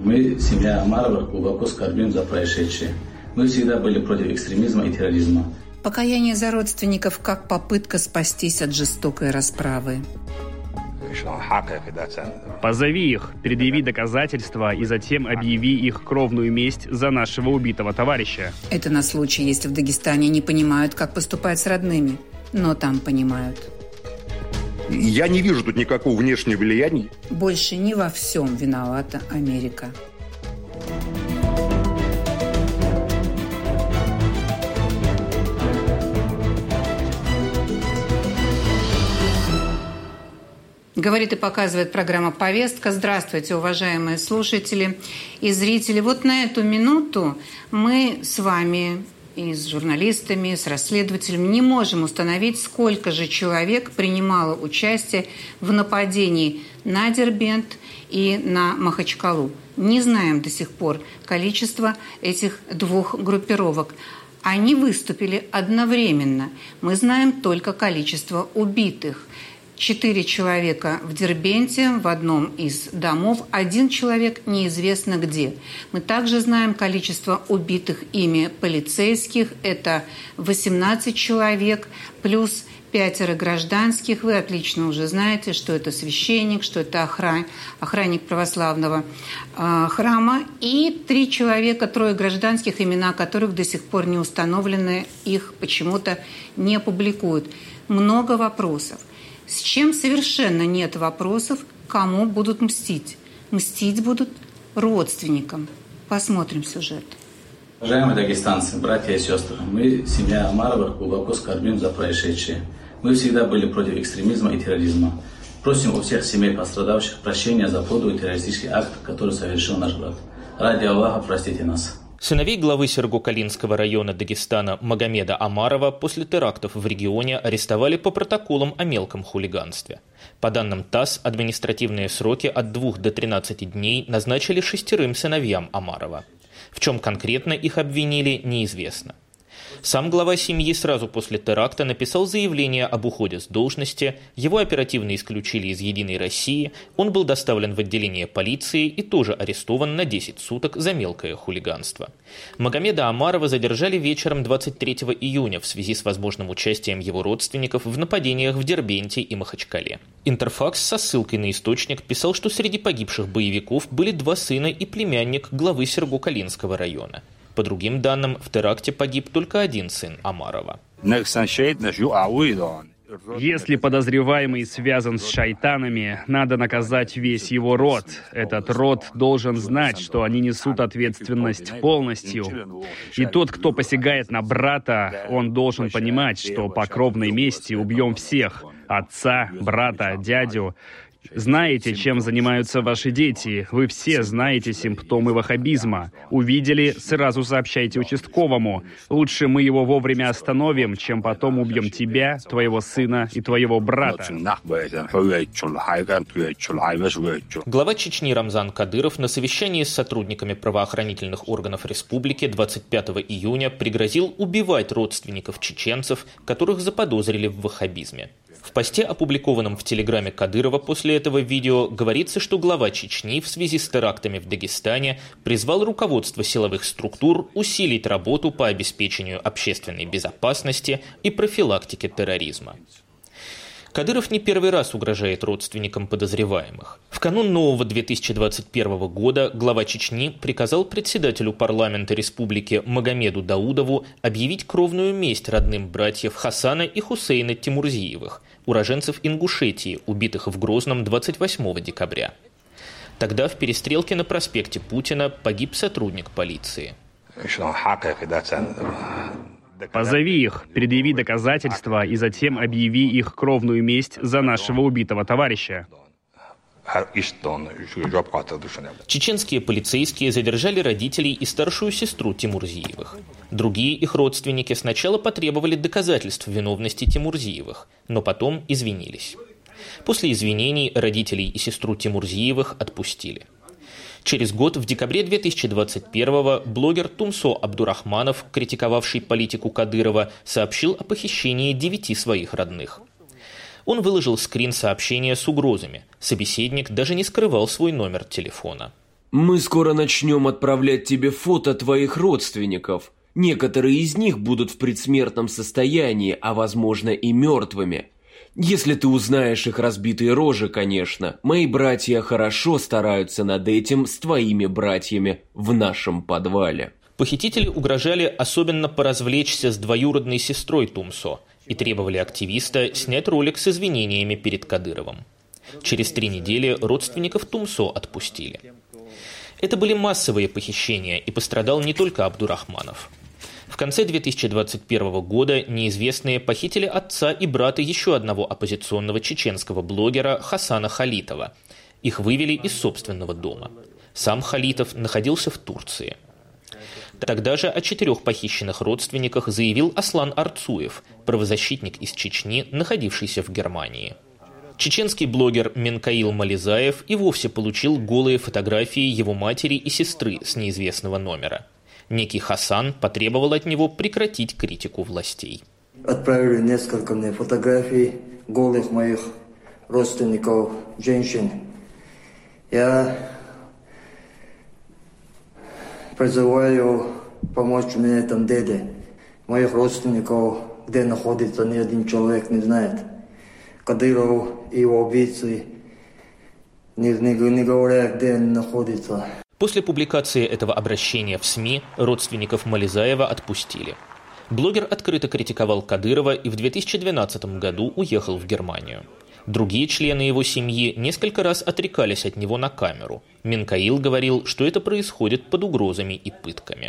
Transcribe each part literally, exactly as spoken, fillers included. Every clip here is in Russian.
Мы, семья Амаровых, глубоко скорбим за происшедшее. Мы всегда были против экстремизма и терроризма. Покаяние за родственников как попытка спастись от жестокой расправы. Позови их, предъяви доказательства и затем объяви их кровную месть за нашего убитого товарища. Это на случай, если в Дагестане не понимают, как поступать с родными. Но там понимают. Я не вижу тут никакого внешнего влияния. Больше не во всем виновата Америка. Говорит и показывает программа «Повестка». Здравствуйте, уважаемые слушатели и зрители. Вот на эту минуту мы с вами и с журналистами, с расследователями не можем установить, сколько же человек принимало участие в нападении на Дербент и на Махачкалу. Не знаем до сих пор количество этих двух группировок. Они выступили одновременно. Мы знаем только количество убитых. Четыре человека в Дербенте, в одном из домов, один человек неизвестно где. Мы также знаем количество убитых ими полицейских. Это восемнадцать человек, плюс пятеро гражданских. Вы отлично уже знаете, что это священник, что это охран... охранник православного э, храма. И три человека, трое гражданских, имена которых до сих пор не установлены, их почему-то не публикуют. Много вопросов. С чем совершенно нет вопросов, кому будут мстить. Мстить будут родственникам. Посмотрим сюжет. Уважаемые дагестанцы, братья и сестры, мы, семья Амаровых, глубоко скорбим за происшедшее. Мы всегда были против экстремизма и терроризма. Просим у всех семей пострадавших прощения за подлый террористический акт, который совершил наш брат. Ради Аллаха, простите нас. Сыновей главы Сергокалинского района Дагестана Магомеда Амарова после терактов в регионе арестовали по протоколам о мелком хулиганстве. По данным ТАСС, административные сроки от двух до тринадцати дней назначили шестерым сыновьям Амарова. В чем конкретно их обвинили, неизвестно. Сам глава семьи сразу после теракта написал заявление об уходе с должности, его оперативно исключили из «Единой России», он был доставлен в отделение полиции и тоже арестован на десять суток за мелкое хулиганство. Магомеда Амарова задержали вечером двадцать третьего июня в связи с возможным участием его родственников в нападениях в Дербенте и Махачкале. Интерфакс со ссылкой на источник писал, что среди погибших боевиков были два сына и племянник главы Сергокалинского района. По другим данным, в теракте погиб только один сын Амарова. Если подозреваемый связан с шайтанами, надо наказать весь его род. Этот род должен знать, что они несут ответственность полностью. И тот, кто посягает на брата, он должен понимать, что по кровной мести убьем всех. Отца, брата, дядю. Знаете, чем занимаются ваши дети. Вы все знаете симптомы ваххабизма. Увидели, сразу сообщайте участковому. Лучше мы его вовремя остановим, чем потом убьем тебя, твоего сына и твоего брата. Глава Чечни Рамзан Кадыров на совещании с сотрудниками правоохранительных органов республики двадцать пятого июня пригрозил убивать родственников чеченцев, которых заподозрили в ваххабизме. В посте, опубликованном в Телеграме Кадырова после этого видео, говорится, что глава Чечни в связи с терактами в Дагестане призвал руководство силовых структур усилить работу по обеспечению общественной безопасности и профилактике терроризма. Кадыров не первый раз угрожает родственникам подозреваемых. В канун нового две тысячи двадцать первого года глава Чечни приказал председателю парламента республики Магомеду Даудову объявить кровную месть родным братьев Хасана и Хусейна Тимурзиевых, уроженцев Ингушетии, убитых в Грозном двадцать восьмого декабря. Тогда в перестрелке на проспекте Путина погиб сотрудник полиции. Позови их, предъяви доказательства и затем объяви их кровную месть за нашего убитого товарища. Чеченские полицейские задержали родителей и старшую сестру Тимурзиевых. Другие их родственники сначала потребовали доказательств виновности Тимурзиевых, но потом извинились. После извинений родителей и сестру Тимурзиевых отпустили. Через год, в декабре две тысячи двадцать первого, блогер Тумсо Абдурахманов, критиковавший политику Кадырова, сообщил о похищении девяти своих родных. Он выложил скрин сообщения с угрозами. Собеседник даже не скрывал свой номер телефона. Мы скоро начнем отправлять тебе фото твоих родственников. Некоторые из них будут в предсмертном состоянии, а возможно и мертвыми. Если ты узнаешь их разбитые рожи, конечно. Мои братья хорошо стараются над этим с твоими братьями в нашем подвале. Похитители угрожали особенно поразвлечься с двоюродной сестрой Тумсо и требовали активиста снять ролик с извинениями перед Кадыровым. Через три недели родственников Тумсо отпустили. Это были массовые похищения, и пострадал не только Абдурахманов. В конце две тысячи двадцать первого года неизвестные похитили отца и брата еще одного оппозиционного чеченского блогера Хасана Халитова. Их вывели из собственного дома. Сам Халитов находился в Турции. Тогда же о четырех похищенных родственниках заявил Аслан Арцуев, правозащитник из Чечни, находившийся в Германии. Чеченский блогер Менкаил Мализаев и вовсе получил голые фотографии его матери и сестры с неизвестного номера. Некий Хасан потребовал от него прекратить критику властей. Отправили несколько мне фотографий голых моих родственников, женщин. Я призываю помочь мне там деде. Моих родственников, где находится, ни один человек не знает. Кадыров и его убийцы, не, не, не говоря, где они находятся. После публикации этого обращения в СМИ родственников Мализаева отпустили. Блогер открыто критиковал Кадырова и в две тысячи двенадцатом году уехал в Германию. Другие члены его семьи несколько раз отрекались от него на камеру. Менкаил говорил, что это происходит под угрозами и пытками.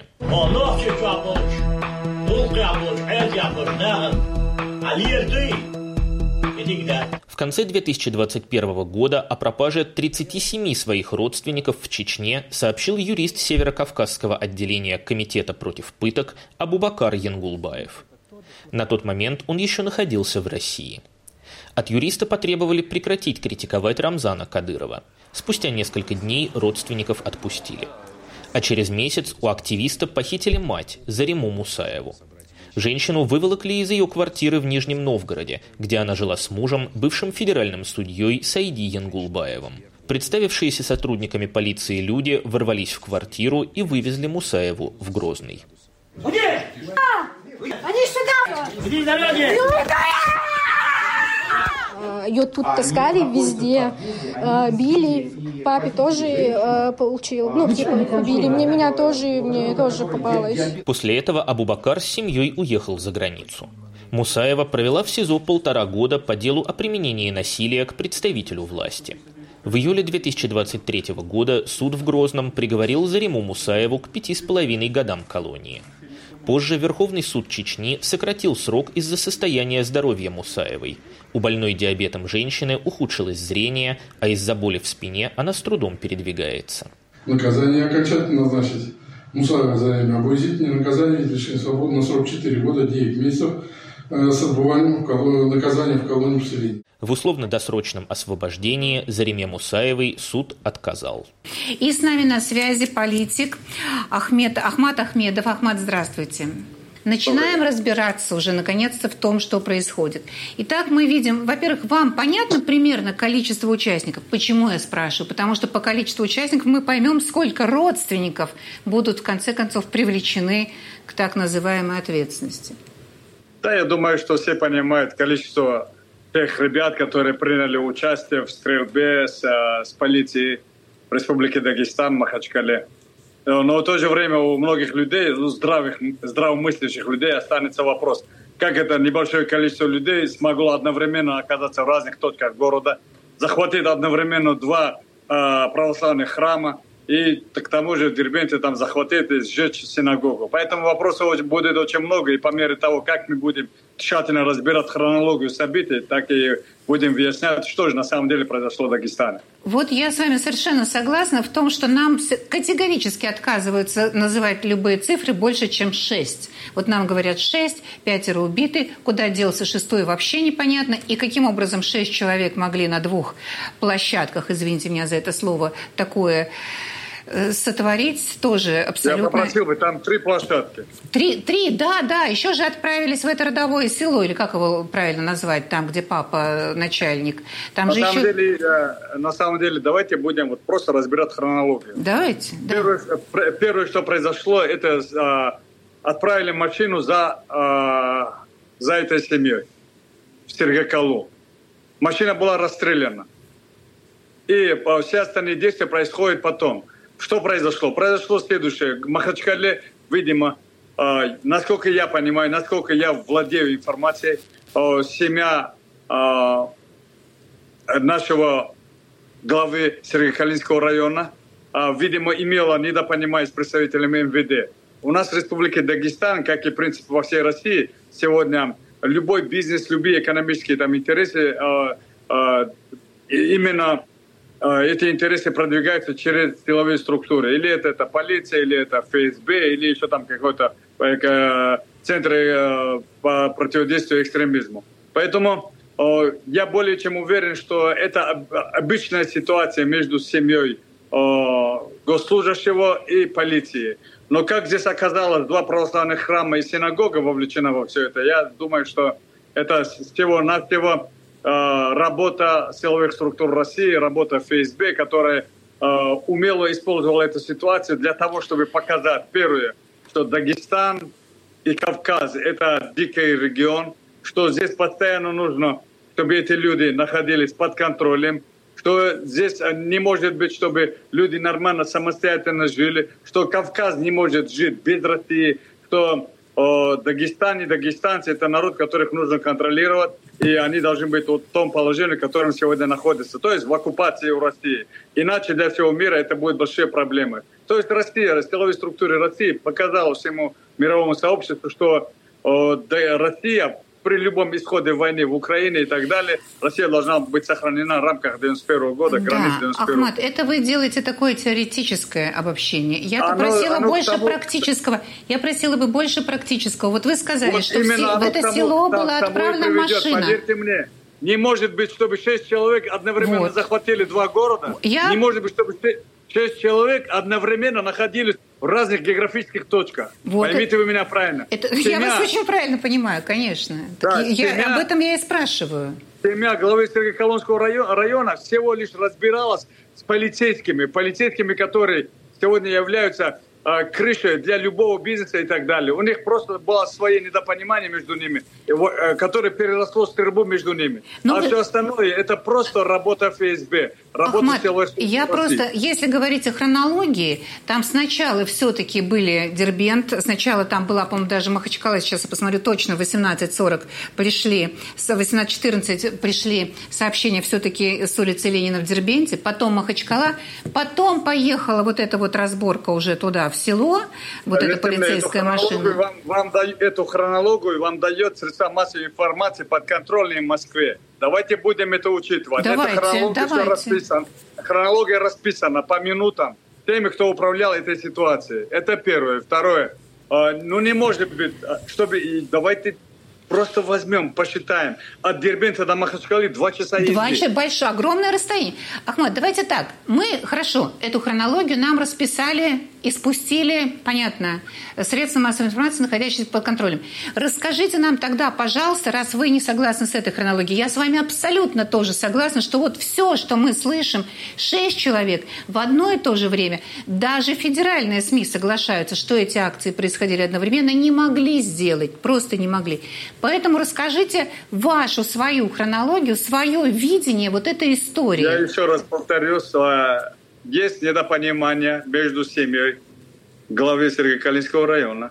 В конце две тысячи двадцать первого года о пропаже тридцати семи своих родственников в Чечне сообщил юрист Северокавказского отделения Комитета против пыток Абубакар Янгулбаев. На тот момент он еще находился в России. От юриста потребовали прекратить критиковать Рамзана Кадырова. Спустя несколько дней родственников отпустили. А через месяц у активиста похитили мать Зариму Мусаеву. Женщину выволокли из ее квартиры в Нижнем Новгороде, где она жила с мужем, бывшим федеральным судьей Сайди Янгулбаевым. Представившиеся сотрудниками полиции люди ворвались в квартиру и вывезли Мусаеву в Грозный. Где? Они сюда! Ее тут таскали везде, били, папе тоже получил, ну, типа, убили, мне, меня тоже, мне тоже попалось. После этого Абубакар с семьей уехал за границу. Мусаева провела в СИЗО полтора года по делу о применении насилия к представителю власти. В июле две тысячи двадцать третьего года суд в Грозном приговорил Зариму Мусаеву к пяти с половиной годам колонии. Позже Верховный суд Чечни сократил срок из-за состояния здоровья Мусаевой. У больной диабетом женщины ухудшилось зрение, а из-за боли в спине она с трудом передвигается. Наказание окончательно назначить Мусаевой Зариме обойдительное наказание лишения свободы на срок четыре года девять месяцев с отбыванием наказания в колонии поселения. В условно-досрочном освобождении Зариме Мусаевой суд отказал. И с нами на связи политик Ахмед, Ахмат Ахмедов. Ахмат, здравствуйте. Начинаем разбираться уже, наконец-то, в том, что происходит. Итак, мы видим, во-первых, вам понятно примерно количество участников? Почему я спрашиваю? Потому что по количеству участников мы поймем, сколько родственников будут, в конце концов, привлечены к так называемой ответственности. Да, я думаю, что все понимают количество тех ребят, которые приняли участие в стрельбе с, с полицией в Республике Дагестан, Махачкале. Но в то же время у многих людей, здравых, здравомыслящих людей, останется вопрос, как это небольшое количество людей смогло одновременно оказаться в разных точках города, захватить одновременно два э, православных храма и к тому же в Дербенте там захватить и сжечь синагогу. Поэтому вопросов будет очень много, и по мере того, как мы будем тщательно разбирать хронологию событий, так и будем выяснять, что же на самом деле произошло в Дагестане. Вот я с вами совершенно согласна в том, что нам категорически отказываются называть любые цифры больше, чем шесть. Вот нам говорят шесть, пятеро убиты, куда делся шестой вообще непонятно, и каким образом шесть человек могли на двух площадках, извините меня за это слово, такое сотворить тоже абсолютно... Я попросил бы, там три площадки. Три, три, да, да. Еще же отправились в это родовое село, или как его правильно назвать, там, где папа начальник. Там на, же самом еще... деле, на самом деле, давайте будем вот просто разбирать хронологию. Давайте. Первое, да. первое что произошло, это а, отправили машину за, а, за этой семьей в Сергекалу. Машина была расстреляна. И все остальные действия происходят потом. Что произошло? Произошло следующее. В Махачкале, видимо, э, насколько я понимаю, насколько я владею информацией, э, семья э, нашего главы Сергекалинского района, э, видимо, имела недопонимание с представителями эм вэ дэ. У нас в Республике Дагестан, как и в принципе во всей России, сегодня любой бизнес, любые экономические там интересы, э, э, именно эти интересы продвигаются через силовые структуры. Или это, это полиция, или это эф эс бэ, или еще там какой-то э, центр э, по противодействию экстремизму. Поэтому э, я более чем уверен, что это обычная ситуация между семьей э, госслужащего и полицией. Но как здесь оказалось, два православных храма и синагога вовлечены во все это, я думаю, что это всего-навсего работа силовых структур России, работа эф эс бэ, которая э, умело использовала эту ситуацию для того, чтобы показать, первое, что Дагестан и Кавказ – это дикий регион, что здесь постоянно нужно, чтобы эти люди находились под контролем, что здесь не может быть, чтобы люди нормально, самостоятельно жили, что Кавказ не может жить без России, что э, Дагестан и дагестанцы – это народ, которых нужно контролировать, и они должны быть в том положении, в котором сегодня находятся, то есть в оккупации у России. Иначе для всего мира это будут большие проблемы. То есть Россия, силовые структуры России показала всему мировому сообществу, что э, да, Россия при любом исходе войны в Украине и так далее, Россия должна быть сохранена в рамках девяносто первого года, границ да, девяносто первого Ахмат, это вы делаете такое теоретическое обобщение. Я оно, просила оно больше тому... практического. Я просила бы больше практического. Вот вы сказали, вот что все, в это тому, село была отправлена машина. Поверьте мне, не может быть, чтобы шесть человек одновременно вот. захватили два города. Я... Не может быть, чтобы шесть человек одновременно находились в разных географических точках. Вот Поймите это... вы меня правильно. Это... Я вас очень правильно понимаю, конечно. Да, я... семья... Об этом я и спрашиваю. Семья главы Сергекалинского района, района всего лишь разбиралась с полицейскими. Полицейскими, которые сегодня являются э, крышей для любого бизнеса и так далее. У них просто было свое недопонимание между ними, э, которое переросло в стрельбу между ними. Но а вы... все остальное – это просто работа эф эс бэ. Ахмат, я просто, если говорить о хронологии, там сначала все-таки были Дербент, сначала там была, по-моему, даже Махачкала, сейчас я посмотрю точно, в восемнадцать сорок пришли, в восемнадцать четырнадцать пришли сообщения все-таки с улицы Ленина в Дербенте, потом Махачкала, потом поехала вот эта вот разборка уже туда, в село, вот эта полицейская машина. Вам, вам дают, эту хронологию вам дает средства массовой информации подконтрольной в Москве. Давайте будем это учитывать. Давайте, это хронология, давайте. Расписан, хронология расписана по минутам теми, кто управлял этой ситуацией. Это первое. Второе. Э, ну не может быть, чтобы... Давайте просто возьмем, посчитаем. От Дербента до Махачкалы два часа езды. Два часа, большое, огромное расстояние. Ахмат, давайте так. Мы, хорошо, эту хронологию нам расписали и спустили, понятно, средства массовой информации, находящиеся под контролем. Расскажите нам тогда, пожалуйста, раз вы не согласны с этой хронологией, я с вами абсолютно тоже согласна, что вот все, что мы слышим, шесть человек в одно и то же время, даже федеральные СМИ соглашаются, что эти акции происходили одновременно, не могли сделать, просто не могли. Поэтому расскажите вашу, свою хронологию, свое видение вот этой истории. Я еще раз повторюсь, есть недопонимание между семьей главы Сергекалинского района,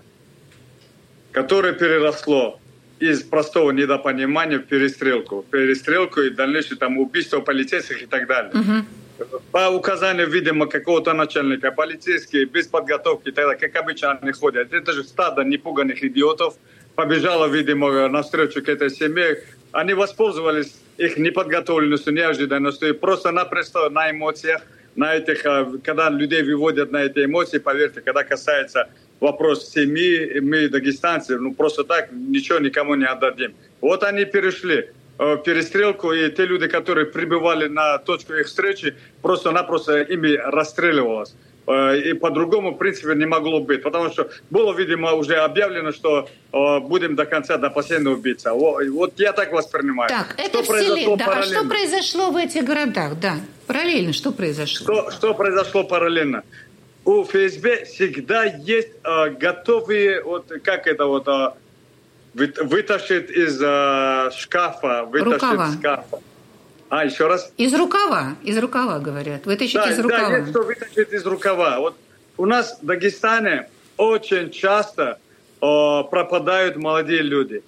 которое переросло из простого недопонимания в перестрелку. Перестрелку и дальнейшее там убийство полицейских и так далее. Угу. По указанию, видимо, какого-то начальника, полицейские без подготовки и так далее, как обычно они ходят. Это же стадо непуганных идиотов. Побежала, видимо, навстречу к этой семье. Они воспользовались их неподготовленностью, неожиданностью, просто-напросто на эмоциях, на этих, когда людей выводят на эти эмоции, поверьте, когда касается вопроса семьи, мы, дагестанцы, ну просто так ничего никому не отдадим. Вот они перешли в перестрелку, и те люди, которые прибывали на точку их встречи, просто-напросто ими расстреливалось. И по-другому, в принципе, не могло быть. Потому что было, видимо, уже объявлено, что будем до конца, до последнего биться. Вот я так воспринимаю. Так, это в селе. Да, а что произошло в этих городах? Да, параллельно что произошло? Что, что произошло параллельно? У ФСБ всегда есть э, готовые, вот как это вот, э, вытащит из э, шкафа, вытащит рукава. из шкафа. А, еще раз? Из рукава, из рукава, говорят. Вытащить да, из рукава. Да, есть что вытащить из рукава. Вот у нас в Дагестане очень часто э, пропадают молодые люди.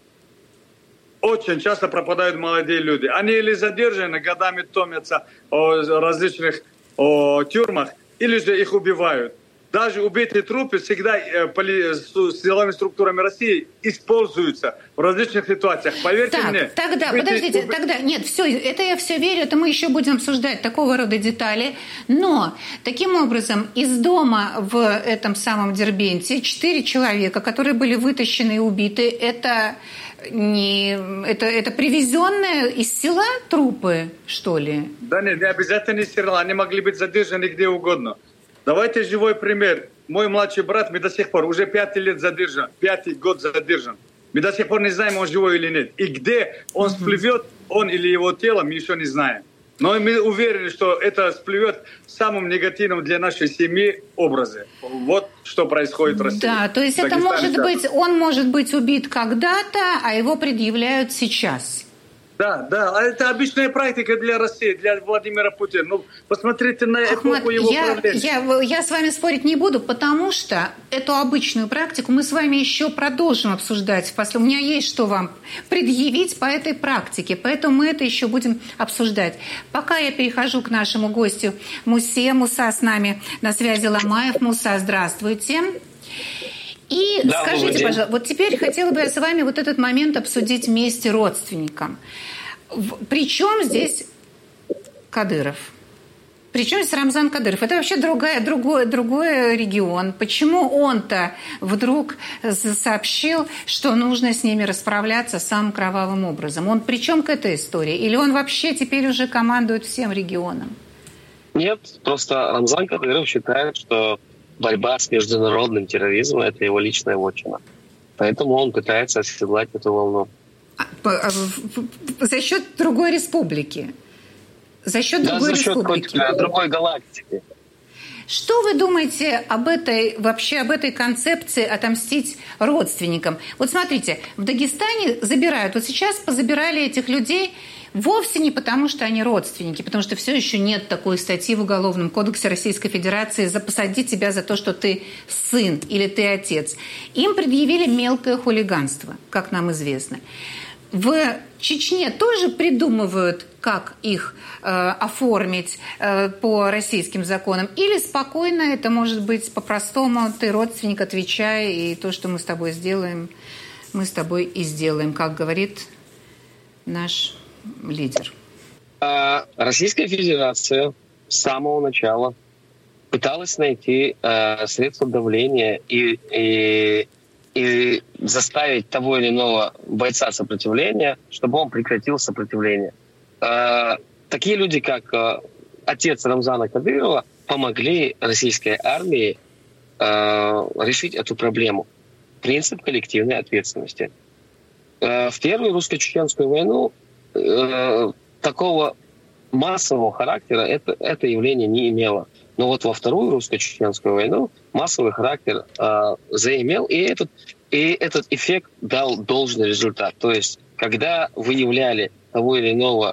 Очень часто пропадают молодые люди. Они или задержаны, годами томятся в различных о, тюрьмах, или же их убивают. Даже убитые трупы всегда э, поли, с, с силовыми структурами России используются в различных ситуациях. Поверьте так, мне. Тогда, убитые, подождите, уб... тогда, нет, все, это я все верю, это мы еще будем обсуждать такого рода детали. Но, таким образом, из дома в этом самом Дербенте четыре человека, которые были вытащены и убиты, это... Не, это, это привезенные из села трупы, что ли? Да нет, не обязательно из села. Они могли быть задержаны где угодно. Давайте живой пример. Мой младший брат, мы до сих пор, уже пятый лет задержан, пятый год задержан. Мы до сих пор не знаем, он живой или нет. И где он всплывет, он или его тело, мы еще не знаем. Но мы уверены, что это всплывет в самом негативном для нашей семьи образе. Вот что происходит в России. Да, то есть это может сейчас. быть, он может быть убит когда-то, а его предъявляют сейчас. Да, да, а это обычная практика для России, для Владимира Путина. Ну, посмотрите на Ахмад, эпоху его я, правления. Я, я с вами спорить не буду, потому что эту обычную практику мы с вами еще продолжим обсуждать. У меня есть что вам предъявить по этой практике, поэтому мы это еще будем обсуждать. Пока я перехожу к нашему гостю Мусе. Муса с нами на связи Ломаев. Муса, здравствуйте. И да, скажите, пожалуйста, вот теперь хотела бы я с вами вот этот момент обсудить вместе родственникам. Причем здесь Кадыров? Причем здесь Рамзан Кадыров? Это вообще другая, другой, другой регион. Почему он-то вдруг сообщил, что нужно с ними расправляться самым кровавым образом? Он причем к этой истории? Или он вообще теперь уже командует всем регионом? Нет, просто Рамзан Кадыров считает, что борьба с международным терроризмом – это его личная вотчина. Поэтому он пытается оседлать эту волну. А, за счет другой республики? За счет да, другой за счет республики? другой галактики. Что вы думаете об этой, вообще об этой концепции отомстить родственникам? Вот смотрите, в Дагестане забирают, вот сейчас позабирали этих людей вовсе не потому, что они родственники, потому что все еще нет такой статьи в Уголовном кодексе Российской Федерации за посадить тебя за то, что ты сын или ты отец. Им предъявили мелкое хулиганство, как нам известно. В Чечне тоже придумывают, как их э, оформить э, по российским законам? Или спокойно это может быть по-простому, ты родственник, отвечай, и то, что мы с тобой сделаем, мы с тобой и сделаем, как говорит наш лидер? Российская Федерация с самого начала пыталась найти э, средства давления и, и и заставить того или иного бойца сопротивления, чтобы он прекратил сопротивление. Э, такие люди, как э, отец Рамзана Кадырова, помогли российской армии э, решить эту проблему. Принцип коллективной ответственности. Э, в Первую русско-чеченскую войну э, такого массового характера это, это явление не имело. Но вот во Вторую русско-чеченскую войну массовый характер э, заимел, и этот, и этот эффект дал должный результат. То есть, когда выявляли того или иного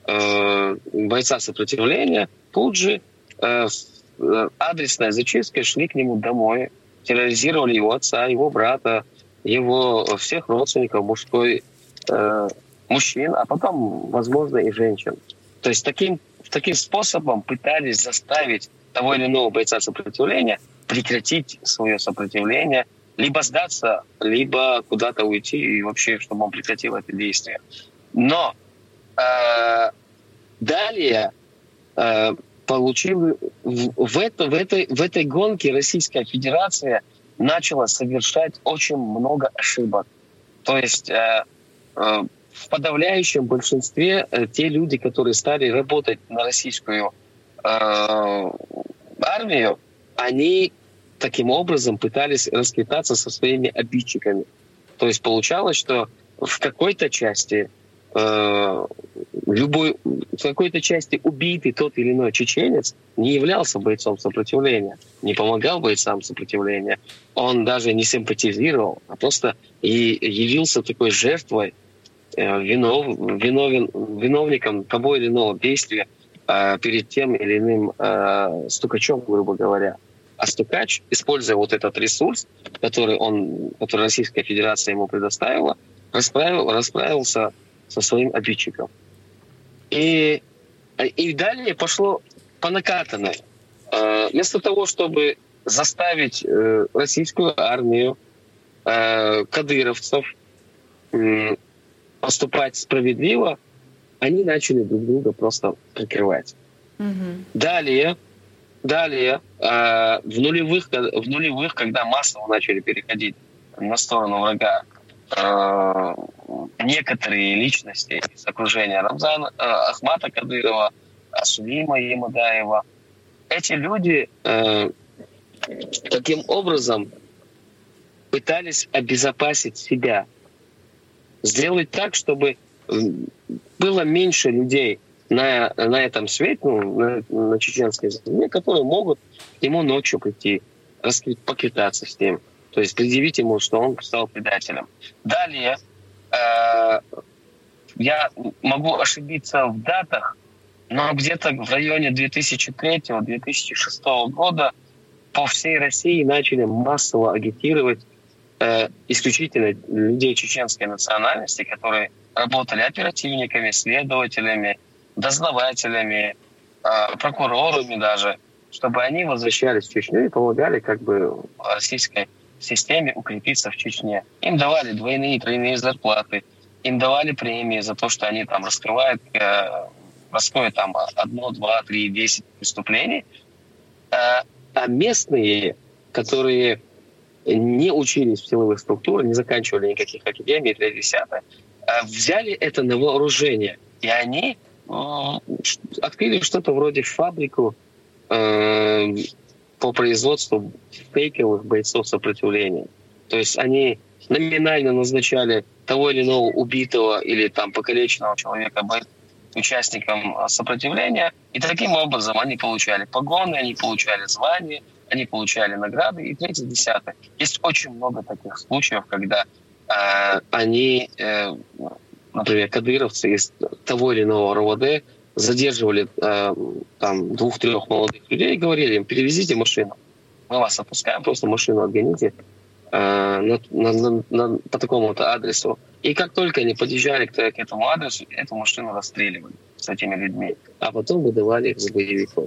э, бойца сопротивления, тут же э, адресная зачистка шли к нему домой, терроризировали его отца, его брата, его всех родственников, мужской, э, мужчин, а потом, возможно, и женщин. То есть таким, таким способом пытались заставить того или иного бойца сопротивления прекратить свое сопротивление, либо сдаться, либо куда-то уйти, и вообще, чтобы он прекратил это действие. Но э, далее э, получил в, в, это, в, этой, в этой гонке Российская Федерация начала совершать очень много ошибок. То есть э, э, в подавляющем большинстве э, те люди, которые стали работать на российскую э, армию, они таким образом пытались расквитаться со своими обидчиками. То есть получалось, что в какой-то части э, любой, в какой-то части убитый тот или иной чеченец не являлся бойцом сопротивления, не помогал бойцам сопротивления. Он даже не симпатизировал, а просто и явился такой жертвой, э, винов, виновен, виновником того или иного действия э, перед тем или иным э, стукачом, грубо говоря. А стукач, используя вот этот ресурс, который, он, который Российская Федерация ему предоставила, расправил, расправился со своим обидчиком. И, и далее пошло по накатанной. Вместо того, чтобы заставить российскую армию, кадыровцев поступать справедливо, они начали друг друга просто прикрывать. Mm-hmm. Далее... Далее, э, в, нулевых, в нулевых, когда массово начали переходить на сторону врага э, некоторые личности из окружения Рамзана, э, Ахмата Кадырова, Сулейма Ямадаева, эти люди э, таким образом пытались обезопасить себя, сделать так, чтобы было меньше людей на, на этом свете, ну, на, на чеченской земле, которые могут ему ночью прийти, раскрыть, поквитаться с ним, то есть предъявить ему, что он стал предателем. Далее, э, я могу ошибиться в датах, но где-то в районе две тысячи третьего - две тысячи шестого года по всей России начали массово агитировать э, исключительно людей чеченской национальности, которые работали оперативниками, следователями, дознавателями, э, прокурорами даже, чтобы они возвращались в Чечню и помогали как бы российской системе укрепиться в Чечне. Им давали двойные, тройные зарплаты, им давали премии за то, что они там раскрывают, э, раскроют там одно, два, три, десять преступлений. А, а местные, которые не учились в силовых структурах, не заканчивали никаких академий, три десятых, взяли это на вооружение. И они открыли что-то вроде фабрику э, по производству фейковых бойцов сопротивления. То есть они номинально назначали того или иного убитого или там покалеченного человека участникам сопротивления, и таким образом они получали погоны, они получали звания, они получали награды и третье, десятое. Есть очень много таких случаев, когда э, они... Э, например, кадыровцы из того или иного РОВД задерживали э, там двух-трех молодых людей и говорили им: перевезите машину, мы вас отпускаем, просто машину отгоните э, на, на, на, на, по такому-то адресу. И как только они подъезжали к, к этому адресу, эту машину расстреливали с этими людьми, а потом выдавали их за боевиков.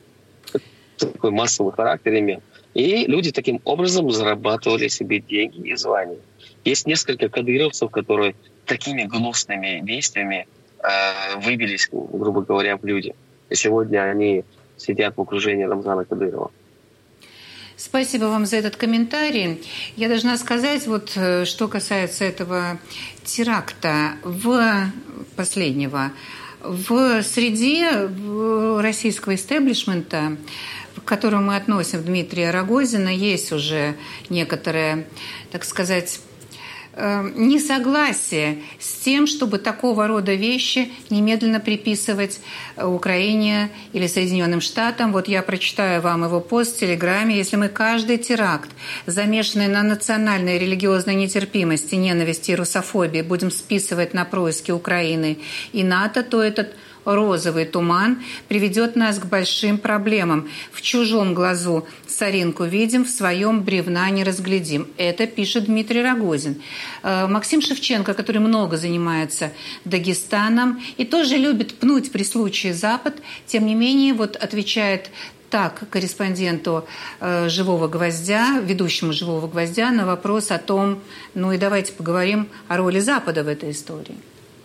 Такой массовый характер имел. И люди таким образом зарабатывали себе деньги и звания. Есть несколько кадыровцев, которые такими гнусными действиями э, выбились, грубо говоря, в люди. И сегодня они сидят в окружении Рамзана Кадырова. Спасибо вам за этот комментарий. Я должна сказать, вот, что касается этого теракта в последнего. В среде российского истеблишмента, к которому мы относим Дмитрия Рогозина, есть уже некоторое, так сказать, несогласие с тем, чтобы такого рода вещи немедленно приписывать Украине или Соединенным Штатам. Вот я прочитаю вам его пост в Телеграме. Если мы каждый теракт, замешанный на национальной и религиозной нетерпимости, ненависти и русофобии, будем списывать на происки Украины и НАТО, то этот розовый туман приведет нас к большим проблемам. В чужом глазу соринку видим, в своем бревна не разглядим. Это пишет Дмитрий Рогозин. Максим Шевченко, который много занимается Дагестаном и тоже любит пнуть при случае Запад, тем не менее вот отвечает так корреспонденту э, «Живого гвоздя», ведущему «Живого гвоздя» на вопрос о том, ну и давайте поговорим о роли Запада в этой истории.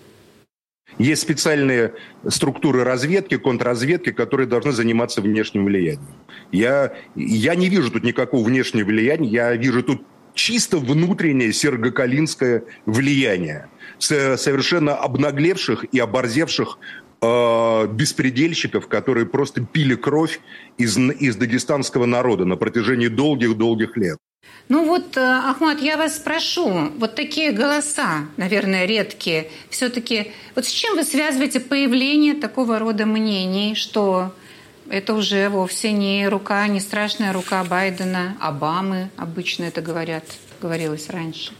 Есть специальные структуры разведки, контрразведки, которые должны заниматься внешним влиянием. Я, я не вижу тут никакого внешнего влияния, я вижу тут чисто внутреннее сергокалинское влияние совершенно обнаглевших и оборзевших э, беспредельщиков, которые просто пили кровь из, из дагестанского народа на протяжении долгих-долгих лет. Ну вот, Ахмат, я вас спрошу, вот такие голоса, наверное, редкие, все-таки, вот с чем вы связываете появление такого рода мнений, что это уже вовсе не рука, не страшная рука Байдена, Обамы, обычно это говорят, говорилось раньше?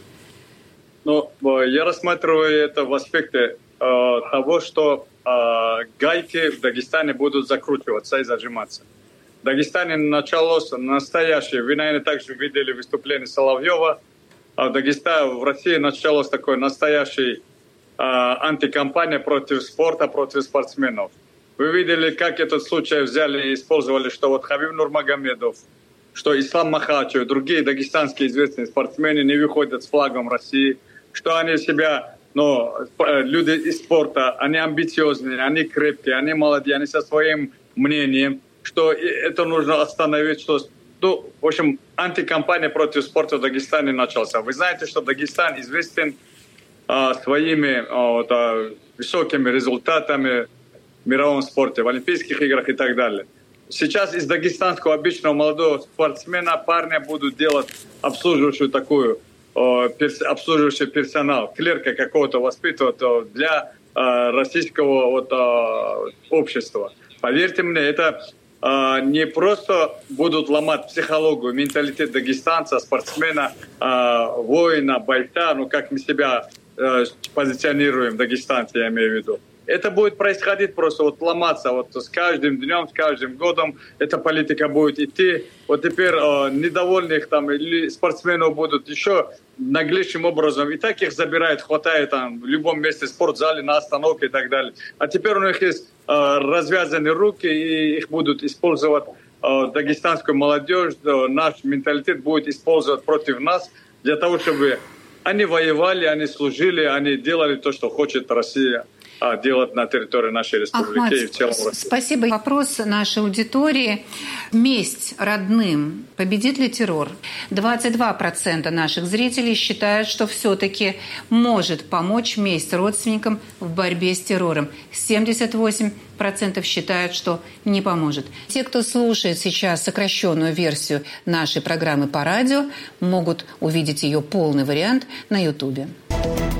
Ну, я рассматриваю это в аспекте э, того, что э, гайки в Дагестане будут закручиваться и зажиматься. В Дагестане началось настоящее, вы, наверное, также видели выступление Соловьева, а в Дагестане, в России началась такой настоящая э, антикампания против спорта, против спортсменов. Вы видели, как этот случай взяли и использовали, что вот Хабиб Нурмагомедов, что Ислам Махачев, другие дагестанские известные спортсмены не выходят с флагом России, что они себя, ну, люди из спорта, они амбициозные, они крепкие, они молодые, они со своим мнением, что это нужно остановить, что, ну, в общем, антикампания против спорта в Дагестане начался. Вы знаете, что Дагестан известен а, своими а, вот, а, высокими результатами в мировом спорте, в Олимпийских играх и так далее. Сейчас из дагестанского обычного молодого спортсмена парня будут делать обслуживающую такую, а, перс, обслуживающий персонал, клерка какого-то воспитывать для а, российского вот, а, общества. Поверьте мне, это не просто будут ломать психологию, менталитет дагестанца, спортсмена, воина, бойца, ну как мы себя позиционируем, дагестанцы, я имею в виду. Это будет происходить просто, вот ломаться, вот с каждым днем, с каждым годом эта политика будет идти. Вот теперь э, недовольных там или спортсменов будут еще наглейшим образом. И так их забирают, хватает там в любом месте, в спортзале, на остановке и так далее. А теперь у них есть э, развязаны руки, и их будут использовать э, дагестанскую молодежь. Э, наш менталитет будет использовать против нас для того, чтобы они воевали, они служили, они делали то, что хочет Россия делать на территории нашей республики. Ахмат, и в целом России. Спасибо. Вопрос нашей аудитории. Месть родным. Победит ли террор? двадцать два процента наших зрителей считают, что все-таки может помочь месть родственникам в борьбе с террором. семьдесят восемь процентов считают, что не поможет. Те, кто слушает сейчас сокращенную версию нашей программы по радио, могут увидеть ее полный вариант на Ютубе.